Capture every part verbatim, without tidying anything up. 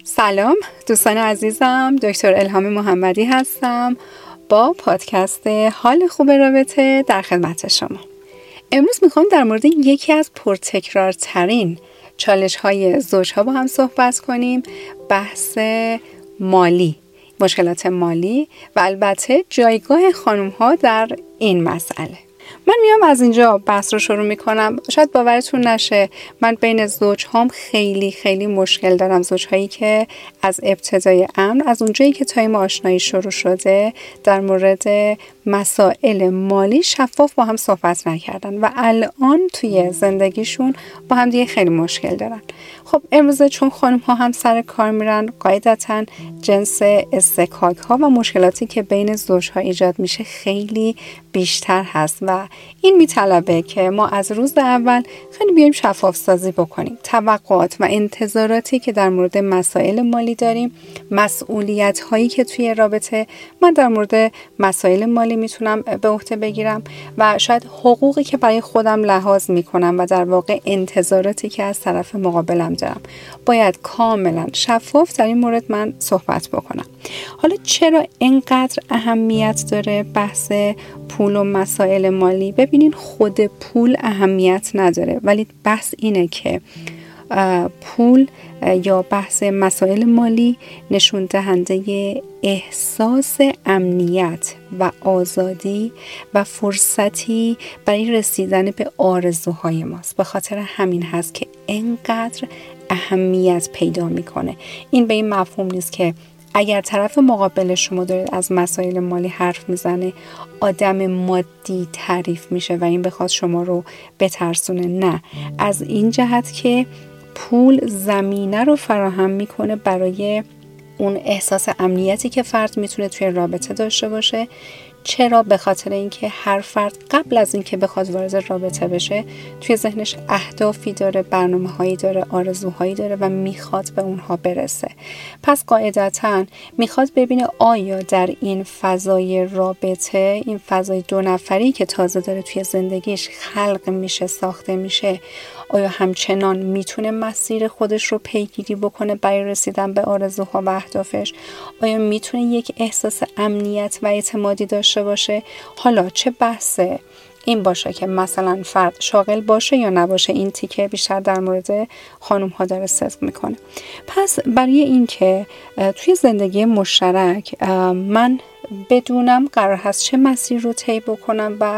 سلام دوستان عزیزم، دکتر الهام محمدی هستم با پادکست حال خوب رابطه در خدمت شما. امروز میخوام در مورد یکی از پرتکرارترین چالش های زوجها با هم صحبت کنیم، بحث مالی، مشکلات مالی و البته جایگاه خانم ها در این مسئله. من میام از اینجا بحث رو شروع میکنم. شاید باورتون نشه من بین زوجهام خیلی خیلی مشکل دارم. زوجهایی که از ابتدای امر، از اونجایی که تایم آشنایی شروع شده، در مورد مسائل مالی شفاف با هم صحبت نکردن و الان توی زندگیشون با هم دیگه خیلی مشکل دارن. خب امروزه چون خانم ها هم سر کار میرن، قاعدتاً جنس استکاک ها و مشکلاتی که بین زوجها ایجاد میشه خیلی بیشتر هست و این میطلبه که ما از روز اول خیلی بیایم شفاف سازی بکنیم. توقعات و انتظاراتی که در مورد مسائل مالی داریم، مسئولیت هایی که توی رابطه من در مورد مسائل مالی میتونم به عهده بگیرم و شاید حقوقی که برای خودم لحاظ میکنم و در واقع انتظاراتی که از طرف مقابلم دارم، باید کاملا شفاف در این مورد من صحبت بکنم. حالا چرا اینقدر اهمیت داره بحث پول و مسائل مالی؟ ببینین خود پول اهمیت نداره، ولی بحث اینه که پول یا بحث مسائل مالی نشون دهنده احساس امنیت و آزادی و فرصتی برای رسیدن به آرزوهای ماست. به خاطر همین هست که اینقدر اهمیت پیدا میکنه. این به این مفهوم نیست که اگر طرف مقابل شما داره از مسائل مالی حرف میزنه آدم مادی تعریف میشه و این بخواد شما رو بترسونه. نه، از این جهت که پول زمینه رو فراهم میکنه برای اون احساس امنیتی که فرد میتونه توی رابطه داشته باشه. چرا؟ به خاطر اینکه هر فرد قبل از اینکه بخواد وارد رابطه بشه توی ذهنش اهدافی داره، برنامه‌هایی داره، آرزوهایی داره و میخواد به اونها برسه. پس قاعدتاً میخواد ببینه آیا در این فضای رابطه، این فضای دو نفری که تازه داره توی زندگیش خلق میشه، ساخته میشه، آیا همچنان میتونه مسیر خودش رو پیگیری بکنه برای رسیدن به آرزوها و اهدافش؟ آیا میتونه یک احساس امنیت و اعتمادی داشته باشه؟ حالا چه بحث این باشه که مثلا فرد شاغل باشه یا نباشه، این تیکه بیشتر در مورد خانم ها داره صدق میکنه. پس برای این که توی زندگی مشترک من بدونم قرار هست چه مسیر رو طی بکنم و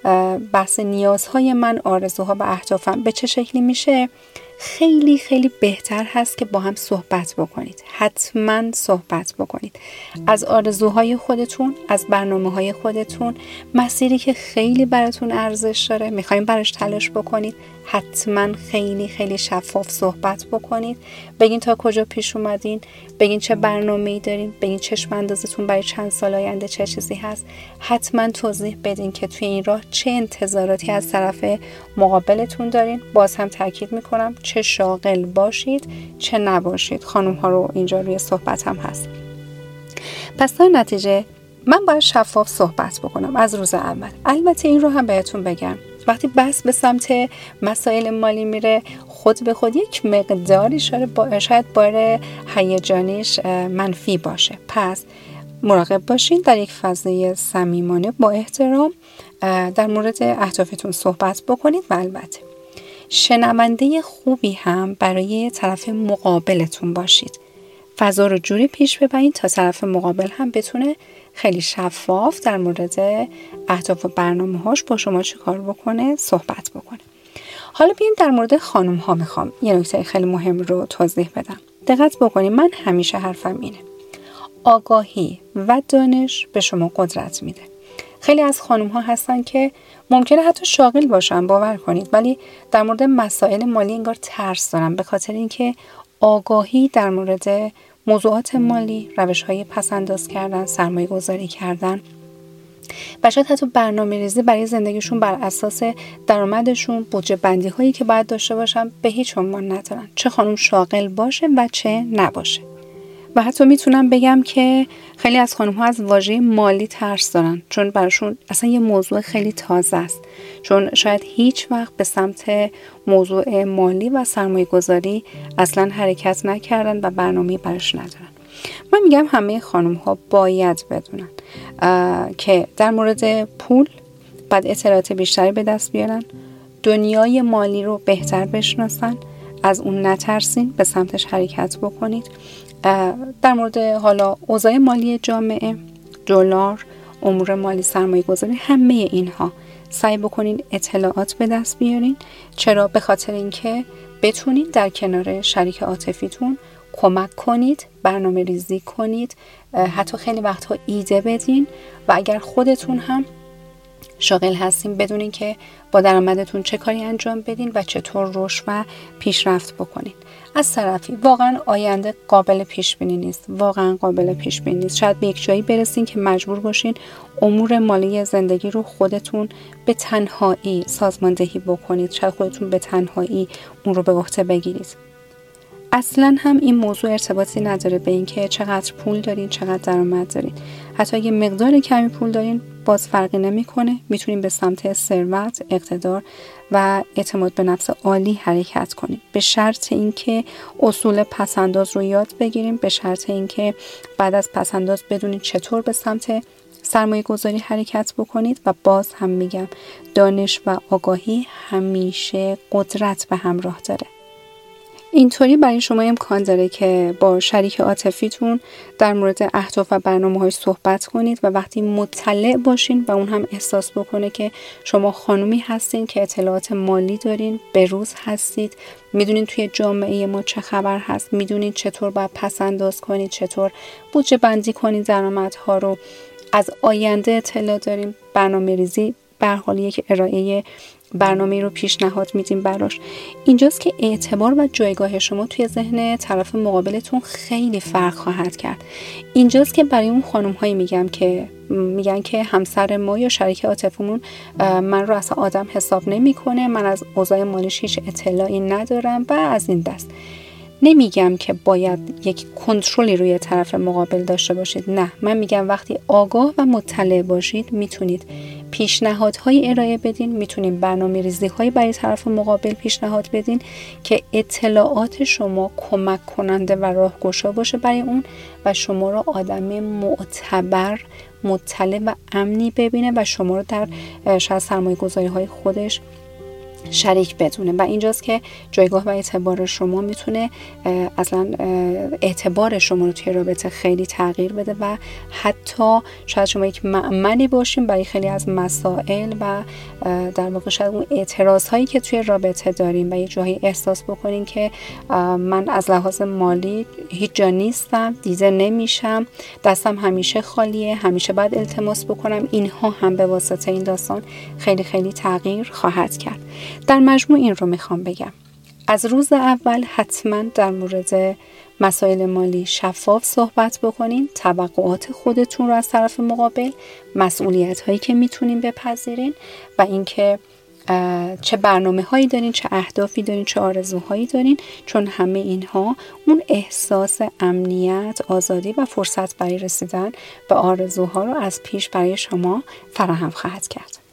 بحث نیازهای من، آرزوها و اهدافم به چه شکلی میشه، خیلی خیلی بهتر هست که با هم صحبت بکنید. حتما صحبت بکنید از آرزوهای خودتون، از برنامه‌های خودتون، مسیری که خیلی براتون ارزش داره، میخواین براش تلاش بکنید. حتما خیلی خیلی شفاف صحبت بکنید. بگین تا کجا پیش اومدین، بگین چه برنامه‌ای دارین، بگین چشم اندازتون برای چند سال آینده چه چیزی هست. حتما توضیح بدین که توی این راه چه انتظاراتی از طرف مقابلتون دارین. باز هم تاکید میکنم چه شاغل باشید چه نباشید، خانم ها رو اینجا روی صحبت هم هست. پس در نتیجه من باید شفاف صحبت بکنم از روز اول. البته این رو هم بهتون بگم، وقتی بحث به سمت مسائل مالی میره خود به خود یک مقداری شاید بار هیجانیش منفی باشه. پس مراقب باشین در یک فضای صمیمانه با احترام در مورد اهدافتون صحبت بکنید و البته شنونده خوبی هم برای طرف مقابلتون باشید. فضا رو جوری پیش ببرید تا طرف مقابل هم بتونه خیلی شفاف در مورد اهداف و برنامه‌هاش با شما چه کار بکنه، صحبت بکنه. حالا بیاین در مورد خانم ها میخوام یه نکته خیلی مهم رو توضیح بدم. دقت بکنید، من همیشه حرفم اینه: آگاهی و دانش به شما قدرت میده. خیلی از خانم ها هستن که ممکنه حتی شاغل باشن، باور کنید، ولی در مورد مسائل مالی انگار ترس دارن، به خاطر اینکه آگاهی در مورد موضوعات مالی، روش‌های پس‌انداز کردن، سرمایه گذاری کردن و شاید حتی برنامه ریزی برای زندگیشون بر اساس درآمدشون، بودجه بندی هایی که باید داشته باشن به هیچ عنوان ندارن، چه خانم شاغل باشه و چه نباشه. و حتی میتونم بگم که خیلی از خانم ها از واژه مالی ترس دارن، چون براشون اصلا یه موضوع خیلی تازه است، چون شاید هیچ وقت به سمت موضوع مالی و سرمایه گذاری اصلا حرکت نکردن و برنامه براش ندارن. من میگم همه خانم ها باید بدونن که در مورد پول بعد اطلاعات بیشتری به دست بیارن، دنیای مالی رو بهتر بشناسن، از اون نترسین، به سمتش حرکت بکنید. در مورد حالا اوضاع مالی جامعه، دلار، امور مالی، سرمایه گذاری، همه اینها سعی بکنین اطلاعات به دست بیارین. چرا؟ به خاطر اینکه بتونین در کنار شریک عاطفیتون کمک کنید، برنامه ریزی کنید، حتی خیلی وقتها ایده بدین و اگر خودتون هم شاغل هستین بدونین که با درآمدتون چه کاری انجام بدین و چطور رشد و پیشرفت بکنین. از طرفی واقعا آینده قابل پیش بینی نیست، واقعا قابل پیش بینی نیست. شاید به یک جایی برسین که مجبور باشین امور مالی زندگی رو خودتون به تنهایی سازماندهی بکنید، شاید خودتون به تنهایی اون رو به عهده بگیرید. اصلا هم این موضوع ارتباطی نداره به اینکه چقدر پول دارین، چقدر درآمد دارین. حتی اگه مقدار کمی پول دارین باز فرقی نمیکنه، میتونین به سمت ثروت، اقتدار و اعتماد به نفس عالی حرکت کنید، به شرط اینکه اصول پسنداز رو یاد بگیریم، به شرط اینکه بعد از پسنداز بدونید چطور به سمت سرمایه گذاری حرکت بکنید. و باز هم میگم دانش و آگاهی همیشه قدرت به همراه داره. اینطوری برای شما امکان داره که با شریک عاطفیتون در مورد اهداف و برنامه‌های صحبت کنید و وقتی مطلع باشین و اون هم احساس بکنه که شما خانومی هستین که اطلاعات مالی دارین، به روز هستید، میدونین توی جامعه ما چه خبر هست، میدونین چطور باید پس انداز کنید، چطور بودجه بندی کنید درآمدها رو، از آینده اطلاع دارین، برنامه ریزی به هر حال یک ارائه برنامه رو پیشنهاد میدیم براش. اینجاست که اعتبار و جایگاه شما توی ذهن طرف مقابلتون خیلی فرق خواهد کرد. اینجاست که برای اون خانم هایی میگم که میگن که همسر ما یا شریک عاطفیمون من رو اصلا آدم حساب نمیکنه، من از اوضاع مالیش هیچ اطلاعی ندارم و از این دست. نمیگم که باید یک کنترلی روی طرف مقابل داشته باشید، نه، من میگم وقتی آگاه و مطلع باشید میتونید پیشنهادهای ارائه بدین، میتونید برنامه ریزی های برای طرف مقابل پیشنهاد بدین که اطلاعات شما کمک کننده و راهگشا باشه برای اون و شما رو آدم معتبر، مطلع و امنی ببینه و شما رو در شاید سرمایه گذاری های خودش شریک بدونه. و اینجاست که جایگاه و اعتبار شما میتونه اصلا اعتبار شما رو توی رابطه خیلی تغییر بده و حتی شاید شما یک مأمنی باشین برای خیلی از مسائل و در واقع شاید اون اعتراض هایی که توی رابطه دارین و یه جایی احساس بکنین که من از لحاظ مالی هیچ جا نیستم، دیده نمیشم، دستم همیشه خالیه، همیشه باید التماس بکنم. اینها هم به واسطه این داستان خیلی خیلی تغییر خواهد کرد. در مجموع این رو میخوام بگم، از روز اول حتما در مورد مسائل مالی شفاف صحبت بکنین، توقعات خودتون رو از طرف مقابل، مسئولیت هایی که میتونین بپذیرین و اینکه چه برنامه هایی دارین، چه اهدافی دارین، چه آرزوهایی دارین، چون همه اینها اون احساس امنیت، آزادی و فرصت برای رسیدن به آرزوها رو از پیش برای شما فراهم خواهد کرد.